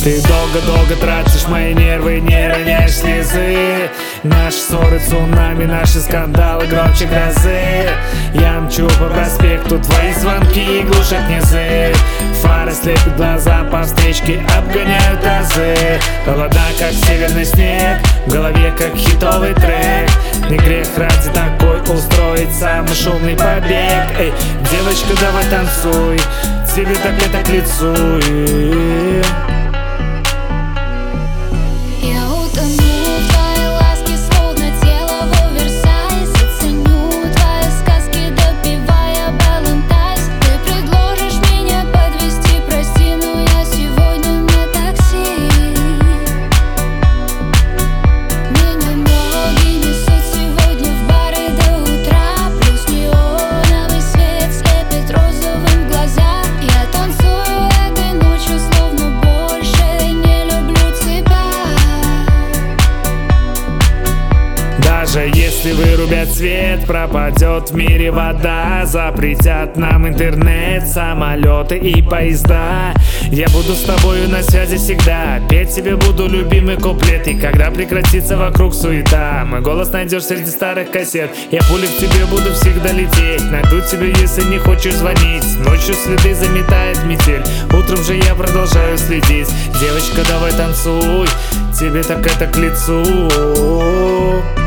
Ты долго-долго тратишь мои нервы, не роняешь слезы. Наши ссоры цунами, наши скандалы громче грозы. Я мчу по проспекту, твои звонки глушат низы. Фары слепят глаза, по встречке обгоняют тазы. Холода, как северный снег, в голове, как хитовый трек. Не грех ради такой устроить самый шумный побег. Эй, девочка, давай танцуй, тебе так это к лицу. Я утону в твоей ласке, словно тело в оверсайз. Ценю твои сказки, допивая балантайз. Ты предложишь меня подвезти, прости, но я сегодня на такси. Меня ноги несут сегодня в бары до утра. Плюс неоновый свет слепит розовым глаза. Я танцую этой ночью, словно больше не люблю тебя. Даже если вырубят свет, пропадет в мире вода. Запретят нам интернет, самолеты и поезда. Я буду с тобою на связи всегда, петь тебе буду любимый куплет. И когда прекратится вокруг суета, мой голос найдешь среди старых кассет. Я пулей к тебе буду всегда лететь, найду тебя, если не хочешь звонить. Ночью следы заметает метель, утром же я продолжаю следить. Девочка, давай танцуй, тебе так это к лицу.